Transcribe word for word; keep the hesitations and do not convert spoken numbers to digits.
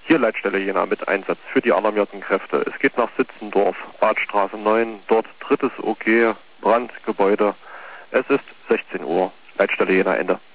Hier Leitstelle Jena mit Einsatz für die alarmierten Kräfte. Es geht nach Sitzendorf, Badstraße neun, dort drittes O G, Brandgebäude. Es ist sechzehn Uhr. Leitstelle Jena, Ende.